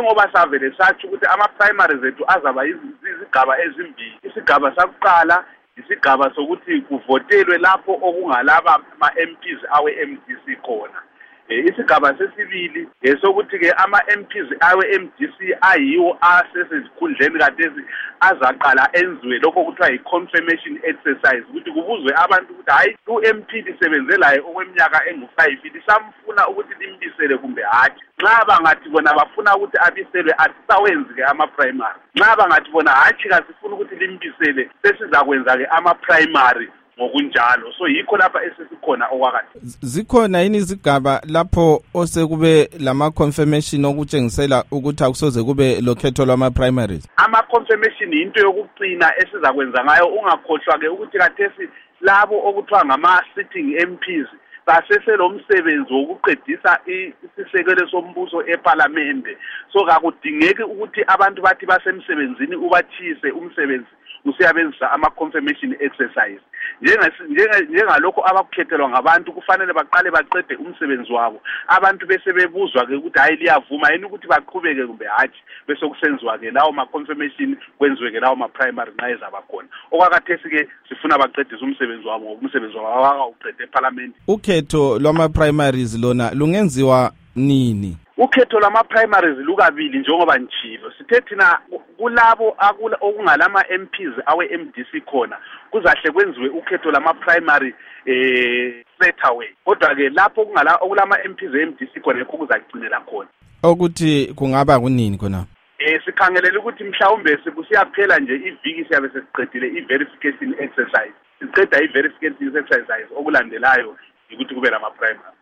njengoba savele sathi ukuthi ama-primaries ethu azaba izigaba ezimbili. Isigaba sakuqala isigaba sokuthi kuvotelwe lapho okungalaba ama-MPs awe-MDC khona. Isigaba sesibili sokuthi ke ama-MPs awe-MDC ayiwo asesezikhundleni kadezi azaqala enziwe lokho kuthiwa yi-confirmation exercise ukuthi kubuzwe abantu ukuthi hayi u-MP lisebenzelayo okweminyaka engu-5 lisamfuna ukuthi limbisele kumbe hatshi. Nxa bangathi bona bafuna ukuthi abiselwe asisawenzi-ke ama-primary. Nxa bangathi bona hatshi kasifuna ukuthi limbisele sesizakwenza-ke ama-primary ngokunjalo. So yikho lapha esesikhona okwakade. Zikhona yini izigaba lapho osekube lama confirmation okutshengisela ukuthi akusoze kube lokhetho lwama primaries? Ama confirmation into yokucina esizakwenza ngayo. Ungakhohlwa ke ukuthi kathesi labo okuthiwa ngama sitting MPs basese lo msebenzi wokuqedisa isisekelo sombuso eParliament. So kakudingeki ukuthi abantu bathi basemsebenzini ubathise umsebenzi usiyabenzisa ama confirmation exercise. Njengalokho abakukhethelwa ngabantu kufanele baqale baqede umsebenzi wabo. Abantu bese bebuzwa ke ukuthi hayi liyavuma yini ukuthi baqhubeke kumbe hatshi, bese kusenziwa ke lawo ma confirmation kwenziwe ke lawo ma primary nxa ezaba khona. Okwakathesi ke sifuna baqedise umsebenzi wabo ngokumsebenzi wabo awuqede eParliament. Ukhetho lwama primaries lona lungenziwa nini? Ukhetho lwama primaries lukabili njengoba nchilo. Sithe thina kulabo okungalama MPs awe-MDC khona kuzahle kwenziwe ukhetho lama primary straight away. Kodwa ke lapho okulama MPs e-MDC khona ekho kuzagcinela khona. Ukuthi kungaba kunini khona? Sikhangelele ukuthi mhlawumbe sekusiyaphela nje iviki siyabe sesiqedile i-verification exercise. Siqeda i-verification exercise okulandelayo ukuthi kube lama primary.